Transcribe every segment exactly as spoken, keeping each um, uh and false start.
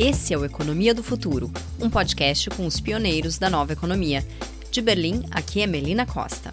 Esse é o Economia do Futuro, um podcast com os pioneiros da nova economia. De Berlim, aqui é Melina Costa.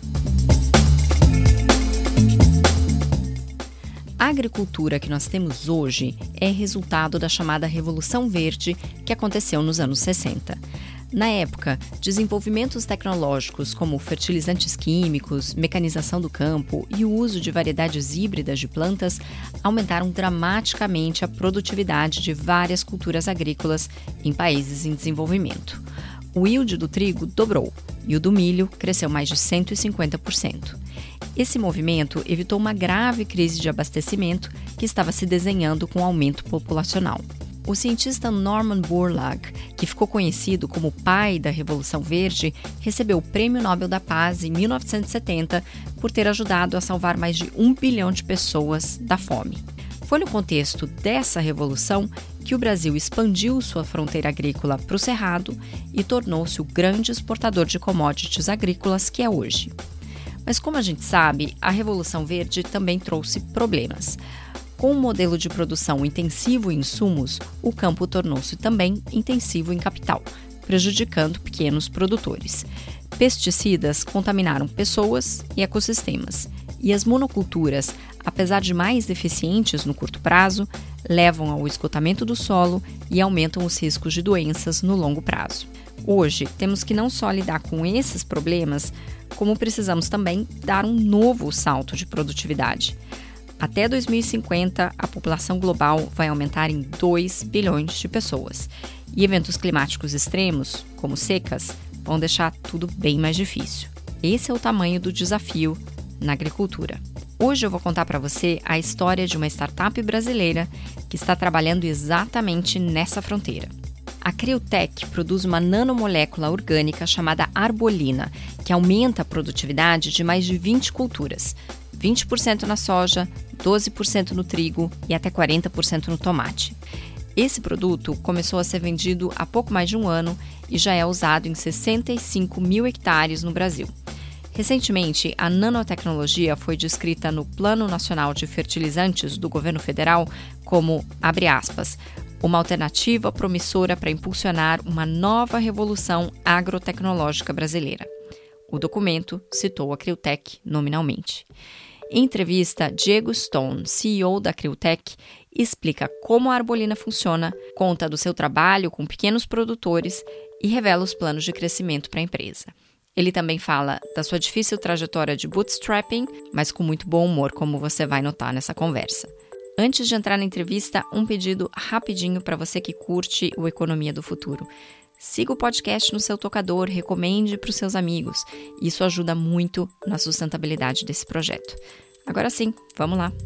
A agricultura que nós temos hoje é resultado da chamada Revolução Verde que aconteceu nos anos sessenta. Na época, desenvolvimentos tecnológicos como fertilizantes químicos, mecanização do campo e o uso de variedades híbridas de plantas aumentaram dramaticamente a produtividade de várias culturas agrícolas em países em desenvolvimento. O yield do trigo dobrou e o do milho cresceu mais de cento e cinquenta por cento. Esse movimento evitou uma grave crise de abastecimento que estava se desenhando com o aumento populacional. O cientista Norman Borlaug, que ficou conhecido como o pai da Revolução Verde, recebeu o Prêmio Nobel da Paz em mil novecentos e setenta por ter ajudado a salvar mais de um bilhão de pessoas da fome. Foi no contexto dessa revolução que o Brasil expandiu sua fronteira agrícola para o Cerrado e tornou-se o grande exportador de commodities agrícolas que é hoje. Mas como a gente sabe, a Revolução Verde também trouxe problemas. Com um modelo de produção intensivo em insumos, o campo tornou-se também intensivo em capital, prejudicando pequenos produtores. Pesticidas contaminaram pessoas e ecossistemas, e as monoculturas, apesar de mais eficientes no curto prazo, levam ao esgotamento do solo e aumentam os riscos de doenças no longo prazo. Hoje, temos que não só lidar com esses problemas, como precisamos também dar um novo salto de produtividade. Até dois mil e cinquenta, a população global vai aumentar em dois bilhões de pessoas. E eventos climáticos extremos, como secas, vão deixar tudo bem mais difícil. Esse é o tamanho do desafio na agricultura. Hoje eu vou contar para você a história de uma startup brasileira que está trabalhando exatamente nessa fronteira. A Criotech produz uma nanomolécula orgânica chamada arbolina, que aumenta a produtividade de mais de vinte culturas. vinte por cento na soja, doze por cento no trigo e até quarenta por cento no tomate. Esse produto começou a ser vendido há pouco mais de um ano e já é usado em sessenta e cinco mil hectares no Brasil. Recentemente, a nanotecnologia foi descrita no Plano Nacional de Fertilizantes do Governo Federal como, abre aspas, uma alternativa promissora para impulsionar uma nova revolução agrotecnológica brasileira. O documento citou a Criotech nominalmente. Em entrevista, Diego Stone, C E O da Criotech, explica como a arbolina funciona, conta do seu trabalho com pequenos produtores e revela os planos de crescimento para a empresa. Ele também fala da sua difícil trajetória de bootstrapping, mas com muito bom humor, como você vai notar nessa conversa. Antes de entrar na entrevista, um pedido rapidinho para você que curte o Economia do Futuro. Siga o podcast no seu tocador, recomende para os seus amigos. Isso ajuda muito na sustentabilidade desse projeto. Agora sim, vamos lá!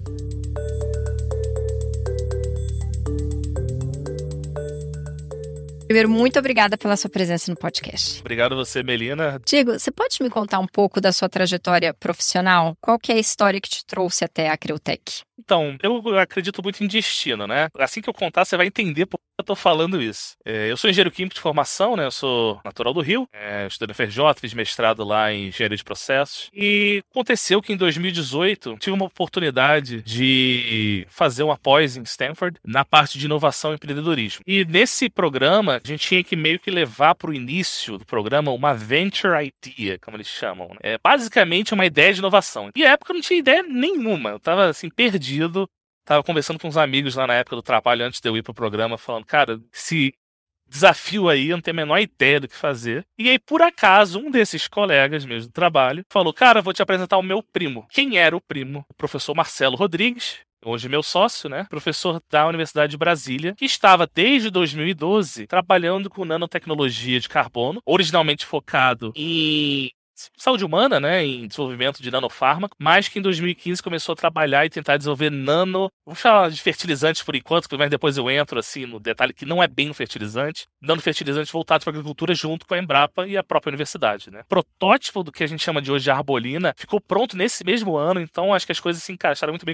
Primeiro, muito obrigada pela sua presença no podcast. Obrigado a você, Melina. Diego, você pode me contar um pouco da sua trajetória profissional? Qual que é a história que te trouxe até a Criotech? Então, eu acredito muito em destino, né? Assim que eu contar, você vai entender por que eu tô falando isso. É, eu sou engenheiro químico de formação, né? Eu sou natural do Rio, é, estudei no F R J, fiz mestrado lá em engenharia de processos. E aconteceu que em dois mil e dezoito, tive uma oportunidade de fazer uma pós em Stanford na parte de inovação e empreendedorismo. E nesse programa, a gente tinha que meio que levar para o início do programa uma venture idea, como eles chamam, né? É basicamente uma ideia de inovação. E na época eu não tinha ideia nenhuma, eu tava assim, perdido. Tava conversando com uns amigos lá na época do trabalho, antes de eu ir pro programa, falando, cara, esse desafio aí, eu não tenho a menor ideia do que fazer. E aí, por acaso, um desses colegas meus do trabalho falou, cara, vou te apresentar o meu primo. Quem era o primo? O professor Marcelo Rodrigues, hoje meu sócio, né? Professor da Universidade de Brasília, que estava desde dois mil e doze trabalhando com nanotecnologia de carbono, originalmente focado em saúde humana, né, em desenvolvimento de nanofármaco, mas que em dois mil e quinze começou a trabalhar e tentar desenvolver nano, vamos falar de fertilizantes por enquanto, mas depois eu entro assim no detalhe que não é bem um fertilizante, nanofertilizante voltado para a agricultura junto com a Embrapa e a própria universidade, né. Protótipo do que a gente chama de hoje de arbolina ficou pronto nesse mesmo ano, então acho que as coisas se encaixaram muito bem como um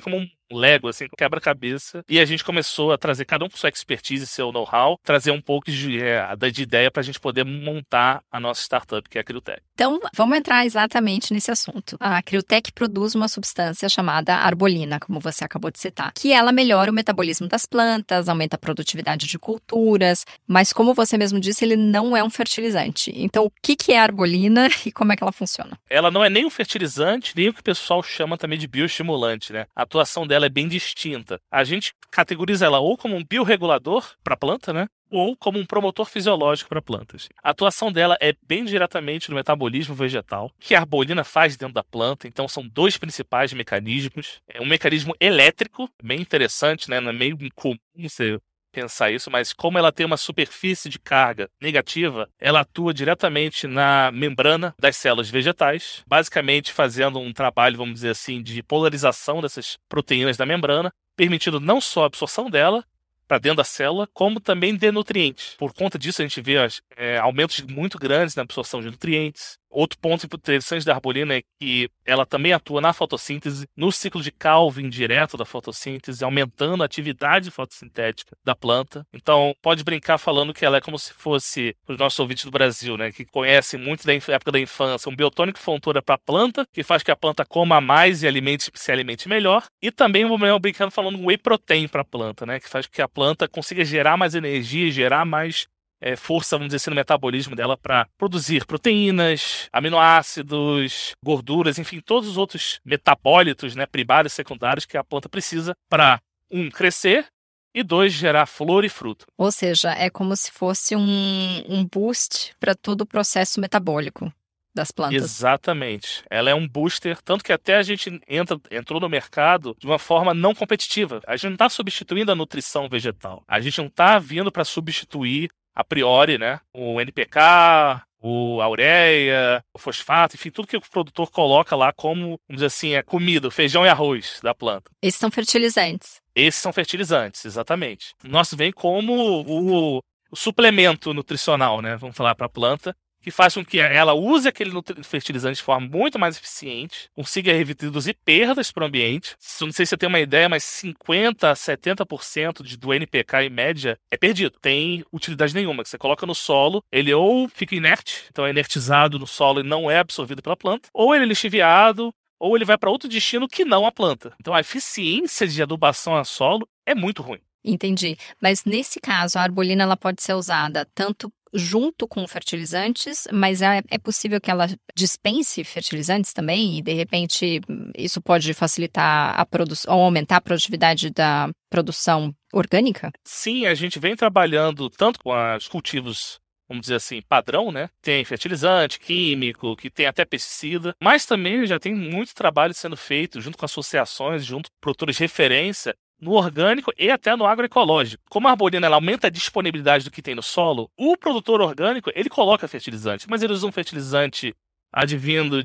Lego, assim, quebra-cabeça. E a gente começou a trazer cada um com sua expertise e seu know-how, trazer um pouco de, é, de ideia para a gente poder montar a nossa startup, que é a Criotech. Então, vamos entrar exatamente nesse assunto. A Criotech produz uma substância chamada arbolina, como você acabou de citar, que ela melhora o metabolismo das plantas, aumenta a produtividade de culturas, mas como você mesmo disse, ele não é um fertilizante. Então, o que que é a arbolina e como é que ela funciona? Ela não é nem um fertilizante, nem o que o pessoal chama também de bioestimulante, né? A atuação dela é bem distinta. A gente categoriza ela ou como um biorregulador para a planta, né? Ou como um promotor fisiológico para plantas. A atuação dela é bem diretamente no metabolismo vegetal, que a arbolina faz dentro da planta. Então, são dois principais mecanismos. É um mecanismo elétrico, bem interessante, né? Não é meio incomum você pensar isso, mas como ela tem uma superfície de carga negativa, ela atua diretamente na membrana das células vegetais, basicamente fazendo um trabalho, vamos dizer assim, de polarização dessas proteínas da membrana, permitindo não só a absorção dela para dentro da célula, como também de nutrientes. Por conta disso, a gente vê é, aumentos muito grandes na absorção de nutrientes. Outro ponto interessante da arbolina é que ela também atua na fotossíntese, no ciclo de Calvin direto da fotossíntese, aumentando a atividade fotossintética da planta. Então, pode brincar falando que ela é como se fosse, para os nossos ouvintes do Brasil, né, que conhecem muito da época da infância, um biotônico fontura para a planta, que faz que a planta coma mais e alimente, se alimente melhor. E também, vamos brincar falando um whey protein para a planta, né, que faz que a planta consiga gerar mais energia, gerar mais É, força, vamos dizer assim, no metabolismo dela para produzir proteínas, aminoácidos, gorduras, enfim, todos os outros metabólitos, né, primários e secundários que a planta precisa para, um, crescer e, dois, gerar flor e fruto. Ou seja, é como se fosse um, um boost para todo o processo metabólico das plantas. Exatamente. Ela é um booster, tanto que até a gente entra, entrou no mercado de uma forma não competitiva. A gente não está substituindo a nutrição vegetal. A gente não está vindo para substituir a priori, né, o N P K, o a ureia, o fosfato, enfim, tudo que o produtor coloca lá como, vamos dizer assim, é comida, feijão e arroz da planta. Esses são fertilizantes. Esses são fertilizantes, exatamente. O nosso vem como o, o suplemento nutricional, né, vamos falar, para a planta, que faz com que ela use aquele fertilizante de forma muito mais eficiente, consiga reduzir perdas para o ambiente. Não sei se você tem uma ideia, mas cinquenta a setenta por cento do N P K em média é perdido. Tem utilidade nenhuma. Que você coloca no solo, ele ou fica inerte, então é inertizado no solo e não é absorvido pela planta, ou ele é lixiviado, ou ele vai para outro destino que não a planta. Então a eficiência de adubação a solo é muito ruim. Entendi. Mas nesse caso, a arbolina ela pode ser usada tanto junto com fertilizantes, mas é, é possível que ela dispense fertilizantes também e, de repente, isso pode facilitar a produção ou aumentar a produtividade da produção orgânica? Sim, a gente vem trabalhando tanto com os cultivos, vamos dizer assim, padrão, né? Tem fertilizante, químico, que tem até pesticida, mas também já tem muito trabalho sendo feito junto com associações, junto com produtores de referência, no orgânico e até no agroecológico. Como a arbolina ela aumenta a disponibilidade do que tem no solo, o produtor orgânico ele coloca fertilizante, mas ele usa um fertilizante advindo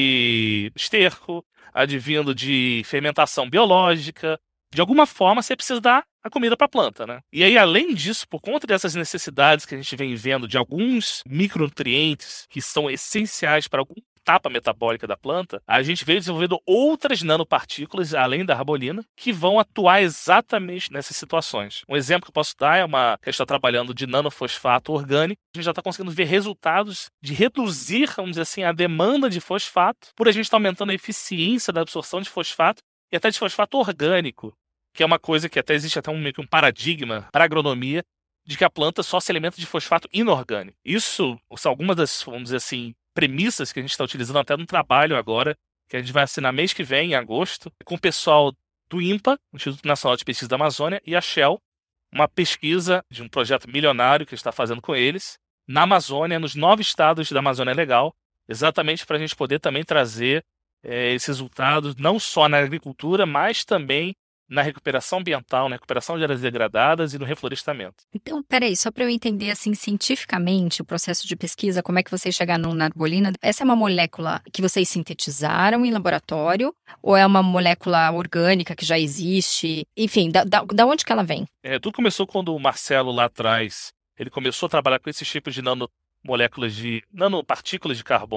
de esterco, advindo de fermentação biológica. De alguma forma, você precisa dar a comida para a planta, né? E aí, além disso, por conta dessas necessidades que a gente vem vendo de alguns micronutrientes que são essenciais para algum etapa metabólica da planta, a gente veio desenvolvendo outras nanopartículas, além da arbolina, que vão atuar exatamente nessas situações. Um exemplo que eu posso dar é uma que a gente está trabalhando de nanofosfato orgânico. A gente já está conseguindo ver resultados de reduzir, vamos dizer assim, a demanda de fosfato, por a gente estar tá aumentando a eficiência da absorção de fosfato e até de fosfato orgânico, que é uma coisa que até existe até um, meio que um paradigma para a agronomia, de que a planta só se alimenta de fosfato inorgânico. Isso são algumas das, vamos dizer assim, premissas que a gente está utilizando até no trabalho agora, que a gente vai assinar mês que vem, em agosto, com o pessoal do INPA, Instituto Nacional de Pesquisa da Amazônia, e a Shell, uma pesquisa de um projeto milionário que a gente está fazendo com eles, na Amazônia, nos nove estados da Amazônia Legal, exatamente para a gente poder também trazer é, esses resultados, não só na agricultura, mas também na recuperação ambiental, na recuperação de áreas degradadas e no reflorestamento. Então, peraí, só para eu entender assim cientificamente o processo de pesquisa, como é que vocês chegaram na arbolina? Essa é uma molécula que vocês sintetizaram em laboratório ou é uma molécula orgânica que já existe? Enfim, da, da, da onde que ela vem? É, tudo começou quando o Marcelo lá atrás, ele começou a trabalhar com esses tipos de nanomoléculas de nanopartículas de carbono.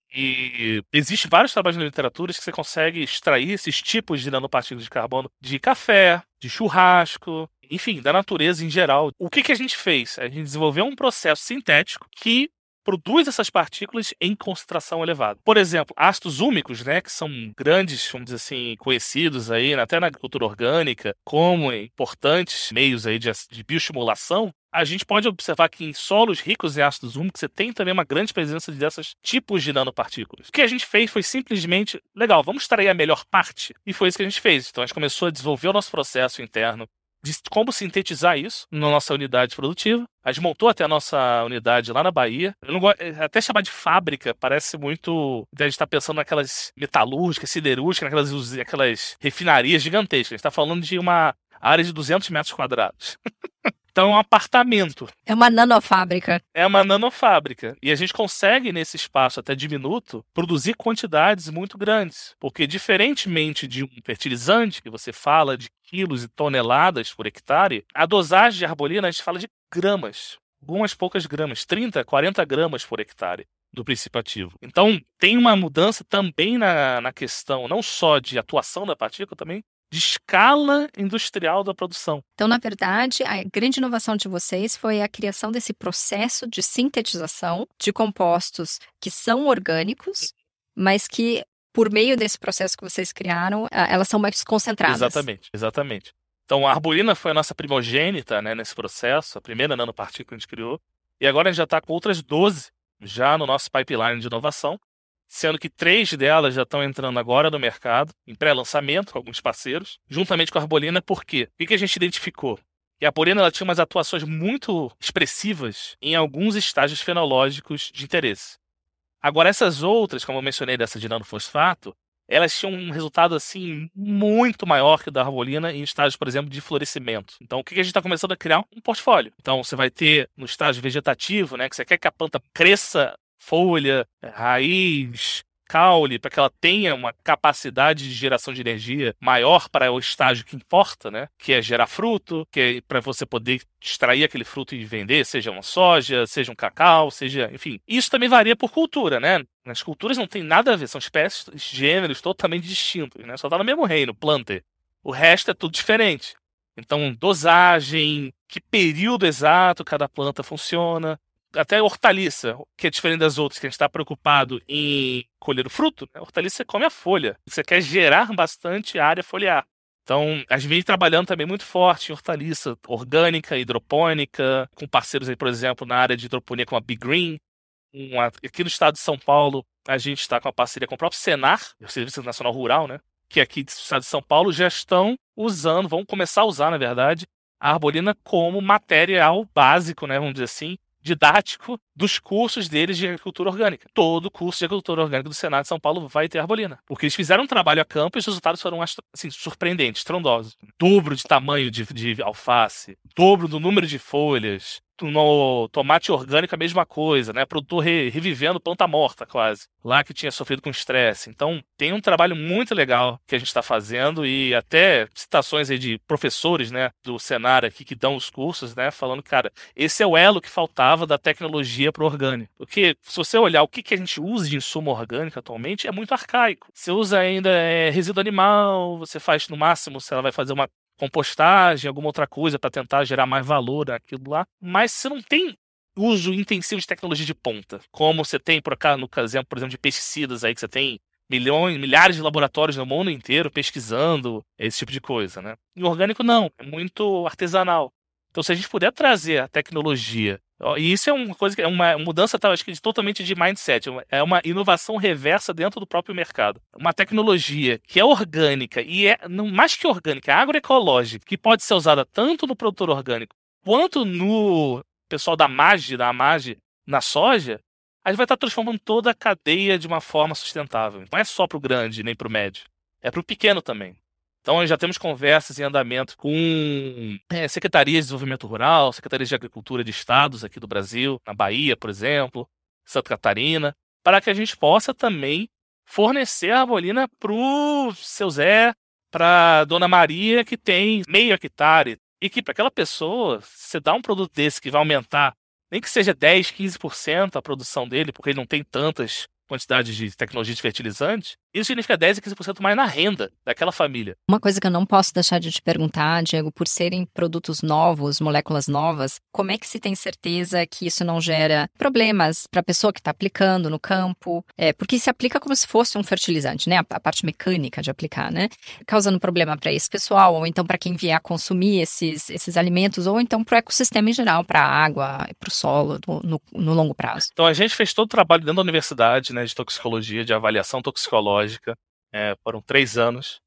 E existe vários trabalhos na literatura que você consegue extrair esses tipos de nanopartículas de carbono de café, de churrasco, enfim, da natureza em geral. O que, que a gente fez? A gente desenvolveu um processo sintético que produz essas partículas em concentração elevada. Por exemplo, ácidos úmicos, né, que são grandes, vamos dizer assim, conhecidos aí, até na agricultura orgânica, como importantes meios aí de, de bioestimulação. A gente pode observar que em solos ricos em ácidos úmicos você tem também uma grande presença desses tipos de nanopartículas. O que a gente fez foi simplesmente, legal, vamos extrair a melhor parte. E foi isso que a gente fez. Então a gente começou a desenvolver o nosso processo interno de como sintetizar isso na nossa unidade produtiva. A gente montou até a nossa unidade lá na Bahia. Eu não gosto, até chamar de fábrica parece muito... A gente está pensando naquelas metalúrgicas, siderúrgicas, naquelas aquelas refinarias gigantescas. A gente está falando de uma área de duzentos metros quadrados. Então é um apartamento. É uma nanofábrica. É uma nanofábrica. E a gente consegue, nesse espaço até diminuto, produzir quantidades muito grandes. Porque, diferentemente de um fertilizante, que você fala de quilos e toneladas por hectare, a dosagem de arbolina a gente fala de gramas. Algumas poucas gramas. trinta, quarenta gramas por hectare do princípio ativo. Então, tem uma mudança também na, na questão, não só de atuação da partícula, também de escala industrial da produção. Então, na verdade, a grande inovação de vocês foi a criação desse processo de sintetização de compostos que são orgânicos, mas que, por meio desse processo que vocês criaram, elas são mais concentradas. Exatamente, exatamente. Então, a arbolina foi a nossa primogênita, né, nesse processo, a primeira nanopartícula que a gente criou, e agora a gente já está com outras doze já no nosso pipeline de inovação, sendo que três delas já estão entrando agora no mercado, em pré-lançamento com alguns parceiros, juntamente com a arbolina. Por quê? O que a gente identificou? Que a arbolina ela tinha umas atuações muito expressivas em alguns estágios fenológicos de interesse. Agora, essas outras, como eu mencionei dessa de nanofosfato, elas tinham um resultado assim muito maior que o da arbolina em estágios, por exemplo, de florescimento. Então, o que a gente está começando a criar? Um portfólio. Então, você vai ter no estágio vegetativo, né, que você quer que a planta cresça folha, raiz, caule, para que ela tenha uma capacidade de geração de energia maior para o estágio que importa, né? Que é gerar fruto, que é para você poder extrair aquele fruto e vender, seja uma soja, seja um cacau, seja, enfim. Isso também varia por cultura, né? Nas culturas não tem nada a ver, são espécies, gêneros totalmente distintos, né? Só tá no mesmo reino, planter. O resto é tudo diferente. Então, dosagem, que período exato cada planta funciona. Até hortaliça, que é diferente das outras, que a gente está preocupado em colher o fruto, né? A hortaliça come a folha. Você quer gerar bastante área foliar. Então, a gente vem trabalhando também muito forte em hortaliça orgânica, hidropônica, com parceiros aí, por exemplo, na área de hidroponia como a Big Green. Uma, aqui no estado de São Paulo, a gente está com a parceria com o próprio Senar, o Serviço Nacional Rural, né? Que aqui do estado de São Paulo já estão usando, vão começar a usar, na verdade, a arbolina como material básico, né? Vamos dizer assim, didático dos cursos deles de agricultura orgânica. Todo curso de agricultura orgânica do Senado de São Paulo vai ter arbolina. Porque eles fizeram um trabalho a campo e os resultados foram assim, surpreendentes, estrondosos. Dobro de tamanho de, de alface, dobro do número de folhas. No tomate orgânico a mesma coisa, né? Produtor re, revivendo planta morta quase, lá que tinha sofrido com estresse. Então tem um trabalho muito legal que a gente está fazendo e até citações aí de professores, né, do Senar aqui que dão os cursos, né, falando, cara, esse é o elo que faltava da tecnologia para o orgânico. Porque se você olhar o que, que a gente usa de insumo orgânico atualmente, é muito arcaico. Você usa ainda é, resíduo animal, você faz no máximo, se ela vai fazer uma compostagem, alguma outra coisa para tentar gerar mais valor naquilo lá, mas você não tem uso intensivo de tecnologia de ponta, como você tem, por cá, no exemplo, por exemplo, de pesticidas aí, que você tem milhões, milhares de laboratórios no mundo inteiro pesquisando esse tipo de coisa, né? E o orgânico não, é muito artesanal. Então, se a gente puder trazer a tecnologia, e isso é uma coisa que é uma mudança, acho que totalmente de mindset, é uma inovação reversa dentro do próprio mercado. Uma tecnologia que é orgânica e é não mais que orgânica, é agroecológica, que pode ser usada tanto no produtor orgânico quanto no pessoal da Mage, da Amage, na soja, a gente vai estar transformando toda a cadeia de uma forma sustentável. Não é só para o grande nem para o médio, é para o pequeno também. Então, já temos conversas em andamento com é, secretarias de desenvolvimento rural, secretarias de agricultura de estados aqui do Brasil, na Bahia, por exemplo, Santa Catarina, para que a gente possa também fornecer a arbolina para o seu Zé, para a Dona Maria, que tem meio hectare. E que para aquela pessoa, você dá um produto desse que vai aumentar, nem que seja dez, quinze por cento a produção dele, porque ele não tem tantas quantidade de tecnologia de fertilizante, isso significa dez a quinze por cento mais na renda daquela família. Uma coisa que eu não posso deixar de te perguntar, Diego, por serem produtos novos, moléculas novas, como é que se tem certeza que isso não gera problemas para a pessoa que está aplicando no campo? É, porque se aplica como se fosse um fertilizante, né? A, a parte mecânica de aplicar, né? Causando problema para esse pessoal, ou então para quem vier a consumir esses, esses alimentos, ou então para o ecossistema em geral, para a água, para o solo, no, no, no longo prazo. Então a gente fez todo o trabalho dentro da universidade, né, de toxicologia, de avaliação toxicológica, é, foram três anos.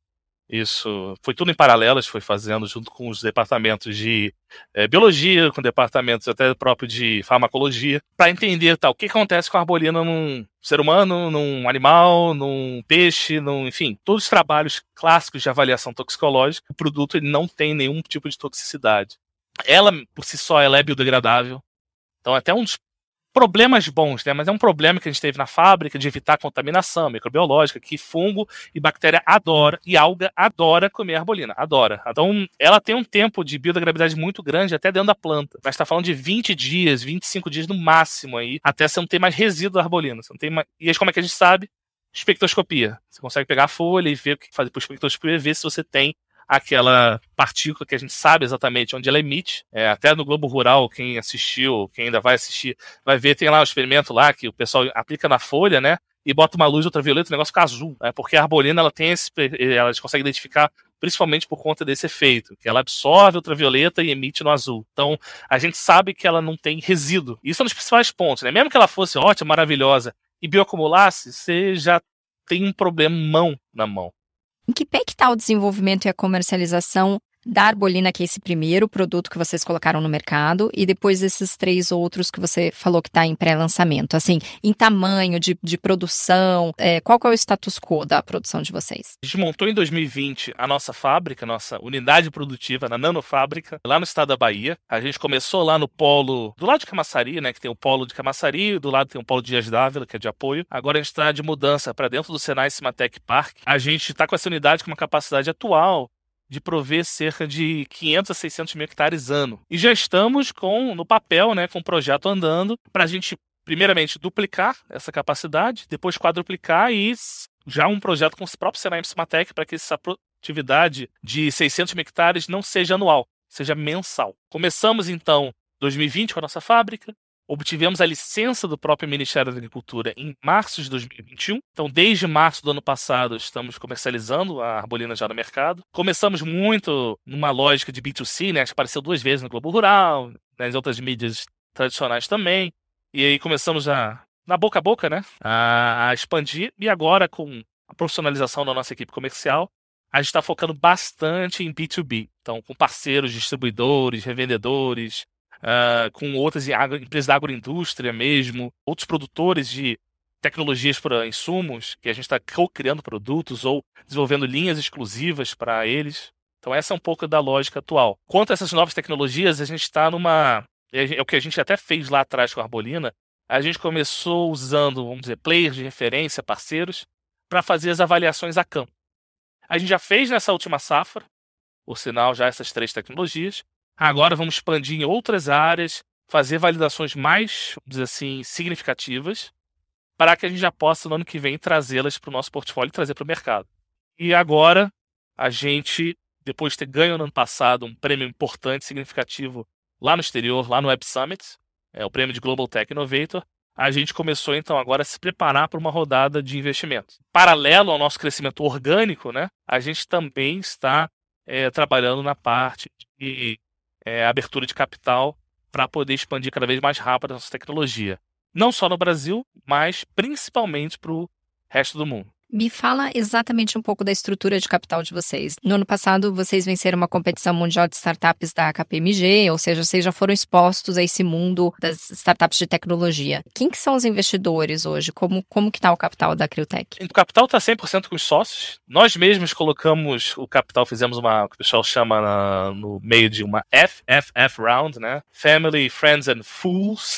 Isso foi tudo em paralelo, a gente foi fazendo junto com os departamentos de é, biologia, com departamentos até próprio de farmacologia, para entender tal, o que acontece com a arbolina num ser humano, num animal, num peixe, num, enfim, todos os trabalhos clássicos de avaliação toxicológica. O produto ele não tem nenhum tipo de toxicidade. Ela, por si só, ela é biodegradável. Então, até um dos problemas bons, né? Mas é um problema que a gente teve na fábrica de evitar contaminação microbiológica, que fungo e bactéria adora, e alga adora comer arbolina, adora. Então, ela tem um tempo de biodegradabilidade muito grande até dentro da planta. Mas está falando de vinte dias, vinte e cinco dias no máximo aí, até você não ter mais resíduo da arbolina. Você não tem mais... E aí, como é que a gente sabe? Espectroscopia. Você consegue pegar a folha e ver o que fazer por espectroscopia e ver se você tem aquela partícula que a gente sabe exatamente onde ela emite. É, até no Globo Rural, quem assistiu, quem ainda vai assistir, vai ver, tem lá um experimento lá que o pessoal aplica na folha, né? E bota uma luz ultravioleta, o negócio fica azul, né? Porque a arbolina, ela tem esse, ela consegue identificar principalmente por conta desse efeito, que ela absorve ultravioleta e emite no azul. Então, a gente sabe que ela não tem resíduo. Isso é um dos principais pontos, né? Mesmo que ela fosse ótima, maravilhosa e bioacumulasse, você já tem um problemão na mão. Em que pé que está o desenvolvimento e a comercialização da arbolina, que é esse primeiro produto que vocês colocaram no mercado, e depois esses três outros que você falou que está em pré-lançamento? Assim, em tamanho, de, de produção, é, qual que é o status quo da produção de vocês? A gente montou em dois mil e vinte a nossa fábrica, a nossa unidade produtiva na Nanofábrica, lá no estado da Bahia. A gente começou lá no polo, do lado de Camaçari, né, que tem o polo de Camaçari, do lado tem o polo de Dias Dávila, que é de apoio. Agora a gente está de mudança para dentro do Senai Cimatec Park. A gente está com essa unidade com uma capacidade atual de prover cerca de quinhentos a seiscentos mil hectares ano. E já estamos com, no papel, né, com o projeto andando, para a gente, primeiramente, duplicar essa capacidade, depois quadruplicar e já um projeto com o próprio Senai Cimatec para que essa produtividade de seiscentos mil hectares não seja anual, seja mensal. Começamos, então, dois mil e vinte com a nossa fábrica, obtivemos a licença do próprio Ministério da Agricultura em março de dois mil e vinte e um. Então, desde março do ano passado, estamos comercializando a arbolina já no mercado. Começamos muito numa lógica de B dois C, né? Acho que apareceu duas vezes no Globo Rural, nas outras mídias tradicionais também. E aí começamos a, na boca a boca, né? A, a expandir. E agora, com a profissionalização da nossa equipe comercial, a gente está focando bastante em B dois B. Então, com parceiros, distribuidores, revendedores, Uh, com outras empresas da agroindústria mesmo, outros produtores de tecnologias para insumos, que a gente está co-criando produtos ou desenvolvendo linhas exclusivas para eles. Então essa é um pouco da lógica atual. Quanto a essas novas tecnologias, a gente está numa... É o que a gente até fez lá atrás com a arbolina. A gente começou usando, vamos dizer, players de referência, parceiros, para fazer as avaliações a campo. A gente já fez nessa última safra, por sinal, já essas três tecnologias. Agora vamos expandir em outras áreas, fazer validações mais, vamos dizer assim, significativas, para que a gente já possa, no ano que vem, trazê-las para o nosso portfólio e trazer para o mercado. E agora, a gente, depois de ter ganho no ano passado um prêmio importante, significativo, lá no exterior, lá no Web Summit, é o prêmio de Global Tech Innovator, a gente começou, então, agora a se preparar para uma rodada de investimento. Paralelo ao nosso crescimento orgânico, né, a gente também está é, trabalhando na parte de É, abertura de capital para poder expandir cada vez mais rápido a nossa tecnologia. Não só no Brasil, mas principalmente para o resto do mundo. Me fala exatamente um pouco da estrutura de capital de vocês. No ano passado, vocês venceram uma competição mundial de startups da K P M G, ou seja, vocês já foram expostos a esse mundo das startups de tecnologia. Quem que são os investidores hoje? Como, como que está o capital da Criotech? O capital está cem por cento com os sócios. Nós mesmos colocamos o capital, fizemos uma, o que o pessoal chama na, no meio de uma F F F Round, né? Family, Friends and Fools.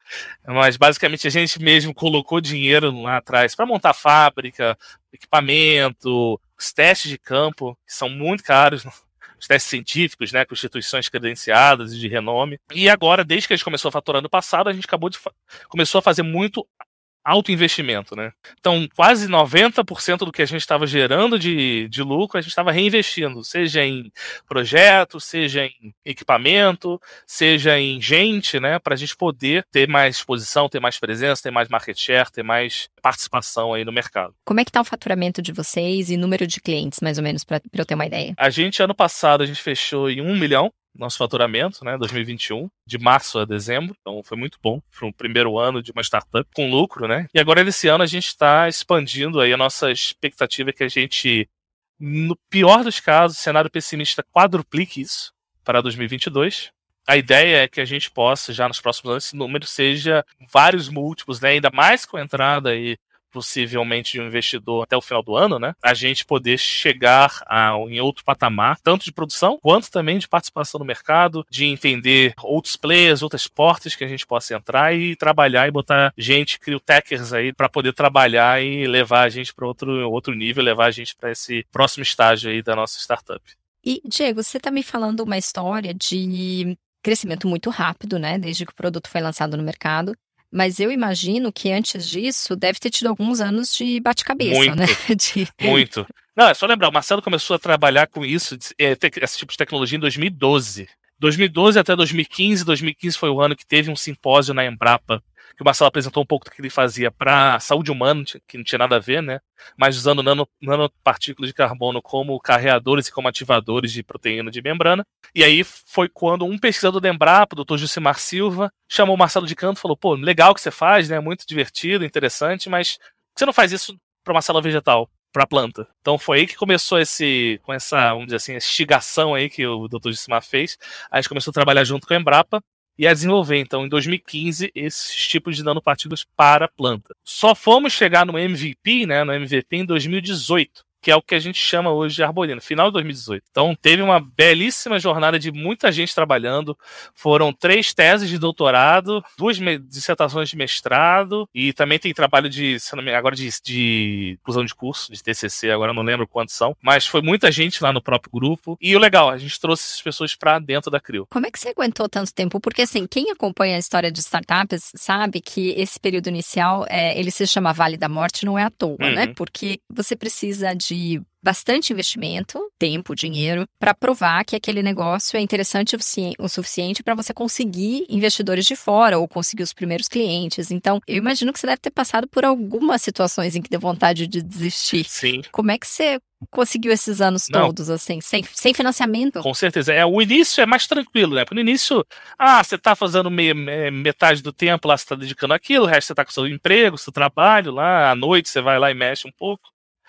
Mas basicamente a gente mesmo colocou dinheiro lá atrás para montar a fábrica, equipamento, os testes de campo, que são muito caros, os testes científicos, né, com instituições credenciadas e de renome. E agora, desde que a gente começou a faturar no passado, a gente acabou de fa- começou a fazer muito alto investimento, né? Então, quase noventa por cento do que a gente estava gerando de, de lucro, a gente estava reinvestindo, seja em projeto, seja em equipamento, seja em gente, né? Para a gente poder ter mais exposição, ter mais presença, ter mais market share, ter mais participação aí no mercado. Como é que está o faturamento de vocês e número de clientes, mais ou menos, para eu ter uma ideia? A gente, ano passado, a gente fechou em um milhão. Nosso faturamento, né, dois mil e vinte e um, de março a dezembro, então foi muito bom, foi o primeiro ano de uma startup com lucro, né, e agora nesse ano a gente está expandindo aí a nossa expectativa é que a gente, no pior dos casos, cenário pessimista, quadruplique isso para dois mil e vinte e dois. A ideia é que a gente possa, já nos próximos anos, esse número seja vários múltiplos, né, ainda mais com a entrada aí possivelmente de um investidor até o final do ano, né? A gente poder chegar a, em outro patamar, tanto de produção, quanto também de participação no mercado, de entender outros players, outras portas que a gente possa entrar e trabalhar e botar gente, criotechers aí, para poder trabalhar e levar a gente para outro, outro nível, levar a gente para esse próximo estágio aí da nossa startup. E, Diego, você está me falando uma história de crescimento muito rápido, né? Desde que o produto foi lançado no mercado. Mas eu imagino que antes disso deve ter tido alguns anos de bate-cabeça, muito, né? De... Muito. Não, é só lembrar, o Marcelo começou a trabalhar com isso, esse tipo de tecnologia em dois mil e doze. dois mil e doze até dois mil e quinze, dois mil e quinze foi o ano que teve um simpósio na Embrapa, que o Marcelo apresentou um pouco do que ele fazia para saúde humana, que não tinha nada a ver, né? Mas usando nano, nanopartículas de carbono como carreadores e como ativadores de proteína de membrana. E aí foi quando um pesquisador da Embrapa, o doutor Jucimar Silva, chamou o Marcelo de canto e falou, pô, legal que você faz, né? Muito divertido, interessante, mas você não faz isso para uma célula vegetal, para a planta. Então foi aí que começou esse, com essa, vamos dizer assim, instigação aí que o doutor Jucimar fez. A gente começou a trabalhar junto com a Embrapa e a desenvolver, então, em dois mil e quinze, esses tipos de nanopartículas para a planta. Só fomos chegar no M V P, né, no M V P em dois mil e dezoito, que é o que a gente chama hoje de Arbolino, final de dois mil e dezoito. Então, teve uma belíssima jornada de muita gente trabalhando. Foram três teses de doutorado, duas dissertações de mestrado, e também tem trabalho de, agora de, de inclusão de curso, de T C C, agora não lembro quantos são, mas foi muita gente lá no próprio grupo. E o legal, a gente trouxe essas pessoas para dentro da CRIO. Como é que você aguentou tanto tempo? Porque, assim, quem acompanha a história de startups sabe que esse período inicial, é, ele se chama Vale da Morte, não é à toa, uhum. né? Porque você precisa de de bastante investimento, tempo, dinheiro, para provar que aquele negócio é interessante o suficiente para você conseguir investidores de fora ou conseguir os primeiros clientes. Então, eu imagino que você deve ter passado por algumas situações em que deu vontade de desistir. Sim. Como é que você conseguiu esses anos Não. todos, assim, sem, sem financiamento? Com certeza. É, o início é mais tranquilo, né? Porque no início, ah, você tá fazendo meia, metade do tempo lá, você tá dedicando aquilo, o resto você tá com seu emprego, seu trabalho lá, à noite você vai lá e mexe um pouco.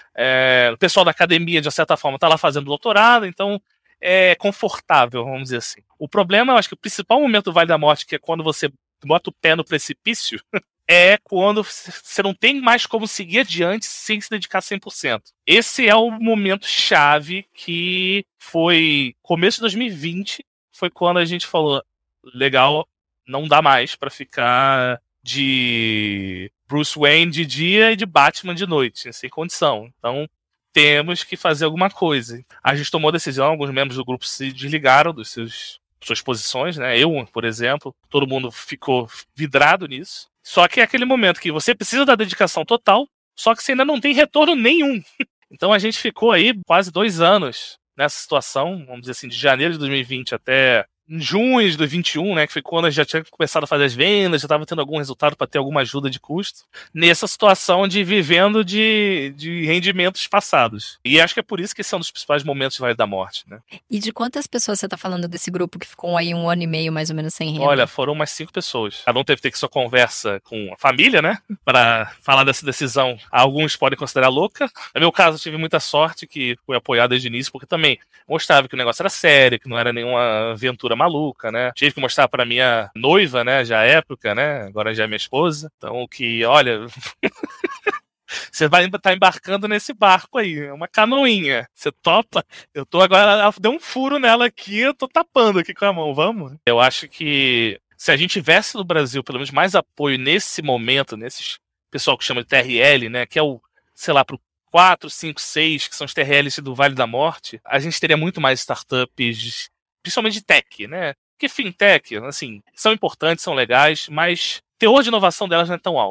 É, o pessoal da academia, de certa forma, está lá fazendo doutorado, então é confortável, vamos dizer assim. O problema, eu acho que o principal momento do Vale da Morte, que é quando você bota o pé no precipício, é quando você não tem mais como seguir adiante sem se dedicar cem por cento. Esse é o momento chave que foi começo de dois mil e vinte, foi quando a gente falou, legal, não dá mais para ficar de Bruce Wayne de dia e de Batman de noite, sem condição. Então, temos que fazer alguma coisa. A gente tomou a decisão, alguns membros do grupo se desligaram dos seus suas posições, né? Eu, por exemplo, todo mundo ficou vidrado nisso. Só que é aquele momento que você precisa da dedicação total, só que você ainda não tem retorno nenhum. Então a gente ficou aí quase dois anos nessa situação, vamos dizer assim, de janeiro de dois mil e vinte até em junho de dois mil e vinte e um, né, que foi quando a gente já tinha começado a fazer as vendas, já estava tendo algum resultado para ter alguma ajuda de custo, nessa situação de vivendo de, de rendimentos passados. E acho que é por isso que esse é um dos principais momentos de Vale da Morte, né? E de quantas pessoas você está falando desse grupo que ficou aí um ano e meio mais ou menos sem renda? Olha, foram umas cinco pessoas. Cada um teve que ter sua conversa com a família, né, para falar dessa decisão. Alguns podem considerar louca. No meu caso, eu tive muita sorte que fui apoiado desde o início, porque também mostrava que o negócio era sério, que não era nenhuma aventura maluca, né? Tive que mostrar pra minha noiva, né, já à época, né, agora já é minha esposa. Então, que, olha, você vai estar embarcando nesse barco aí, é uma canoinha. Você topa? Eu tô agora, ela deu um furo nela aqui, eu tô tapando aqui com a mão, vamos? Eu acho que se a gente tivesse no Brasil, pelo menos, mais apoio nesse momento, nesses pessoal que chama de T R L, né, que é o, sei lá, pro quatro, cinco, seis, que são os T R Ls do Vale da Morte, a gente teria muito mais startups, principalmente de tech, né? Porque fintech, assim, são importantes, são legais, mas o teor de inovação delas não é tão alto.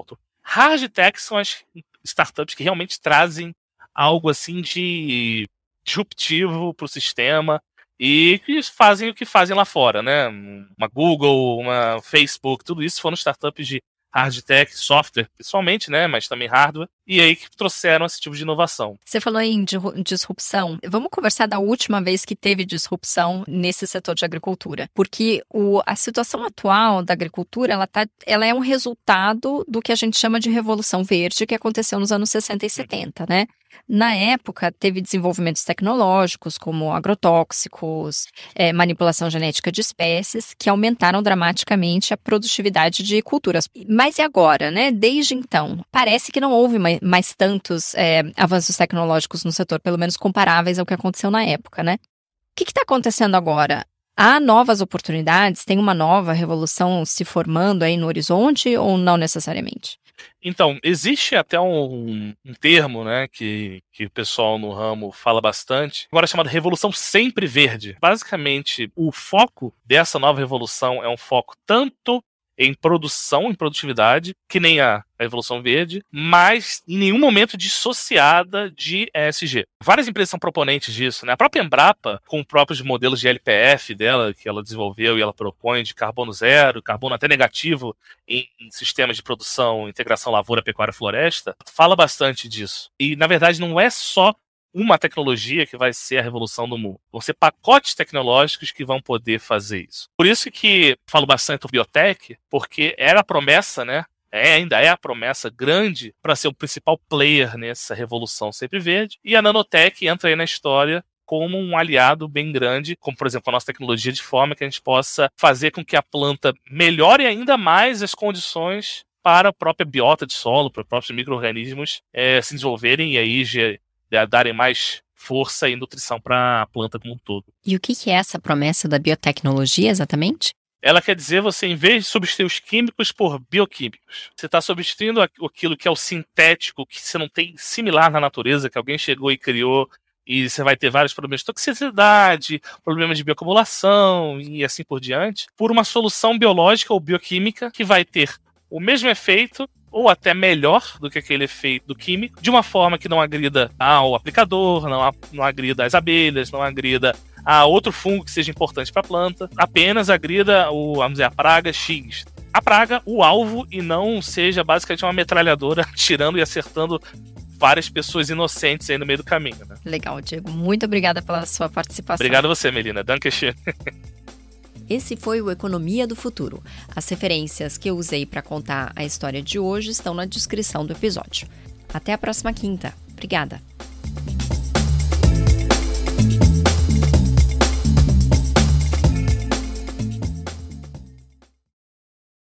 Hard tech são as startups que realmente trazem algo assim de disruptivo para o sistema e que fazem o que fazem lá fora, né? Uma Google, uma Facebook, tudo isso foram startups de hard tech, software, principalmente, né? Mas também hardware, e aí que trouxeram esse tipo de inovação. Você falou em disrupção. Vamos conversar da última vez que teve disrupção nesse setor de agricultura. Porque o, a situação atual da agricultura, ela, tá, ela é um resultado do que a gente chama de Revolução Verde, que aconteceu nos anos sessenta e setenta, né? Na época, teve desenvolvimentos tecnológicos, como agrotóxicos, é, manipulação genética de espécies, que aumentaram dramaticamente a produtividade de culturas. Mas e agora, né? Desde então, parece que não houve mais, mais tantos é, avanços tecnológicos no setor, pelo menos comparáveis ao que aconteceu na época, né? O que está acontecendo agora? Há novas oportunidades? Tem uma nova revolução se formando aí no horizonte ou não necessariamente? Então, existe até um, um termo, né, que, que o pessoal no ramo fala bastante, agora chamado Revolução Sempre Verde. Basicamente, o foco dessa nova revolução é um foco tanto em produção, em produtividade, que nem a, a Revolução Verde, mas em nenhum momento dissociada de E S G. Várias empresas são proponentes disso, né? A própria Embrapa, com os próprios modelos de L P F dela, que ela desenvolveu e ela propõe de carbono zero, carbono até negativo em, em sistemas de produção, integração lavoura, pecuária, floresta, fala bastante disso. E, na verdade, não é só uma tecnologia que vai ser a revolução do mundo. Vão ser pacotes tecnológicos que vão poder fazer isso. Por isso que falo bastante do biotech, porque era a promessa, né? É, ainda é a promessa grande para ser o principal player nessa revolução sempre verde. E a nanotech entra aí na história como um aliado bem grande, como, por exemplo, a nossa tecnologia, de forma que a gente possa fazer com que a planta melhore ainda mais as condições para a própria biota de solo, para os próprios micro-organismos é, se desenvolverem e aí já darem mais força e nutrição para a planta como um todo. E o que é essa promessa da biotecnologia exatamente? Ela quer dizer você, em vez de substituir os químicos por bioquímicos, você está substituindo aquilo que é o sintético, que você não tem similar na natureza, que alguém chegou e criou, e você vai ter vários problemas de toxicidade, problemas de bioacumulação e assim por diante, por uma solução biológica ou bioquímica que vai ter o mesmo efeito ou até melhor do que aquele efeito do químico, de uma forma que não agrida ao aplicador, não, não agrida as abelhas, não agrida a outro fungo que seja importante para a planta, apenas agrida o, vamos dizer, a praga X. A praga, o alvo, e não seja basicamente uma metralhadora atirando e acertando várias pessoas inocentes aí no meio do caminho, né? Legal, Diego. Muito obrigada pela sua participação. Obrigado a você, Melina. Dankeschön. Esse foi o Economia do Futuro. As referências que eu usei para contar a história de hoje estão na descrição do episódio. Até a próxima quinta. Obrigada!